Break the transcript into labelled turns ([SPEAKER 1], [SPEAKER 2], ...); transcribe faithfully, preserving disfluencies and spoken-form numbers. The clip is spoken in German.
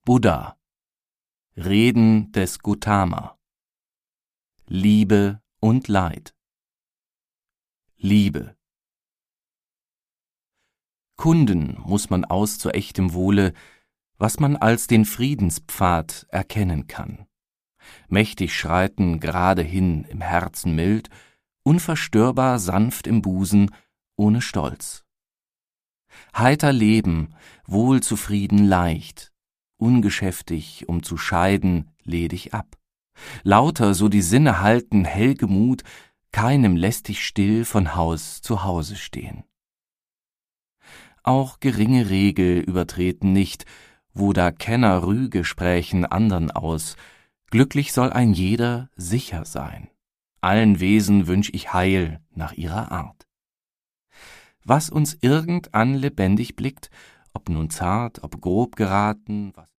[SPEAKER 1] Buddha. Reden des Gautama. Liebe und Leid. Liebe. Kunden muss man aus zu echtem Wohle, was man als den Friedenspfad erkennen kann. Mächtig schreiten gerade hin im Herzen mild, unverstörbar sanft im Busen, ohne Stolz. Heiter leben, wohlzufrieden leicht, ungeschäftig, um zu scheiden, ledig ab. Lauter, so die Sinne halten, hellgemut, keinem lästig still von Haus zu Hause stehen. Auch geringe Regel übertreten nicht, wo da Kenner Rüge sprächen andern aus. Glücklich soll ein jeder sicher sein. Allen Wesen wünsch ich Heil nach ihrer Art. Was uns irgend an lebendig blickt, ob nun zart, ob grob geraten, was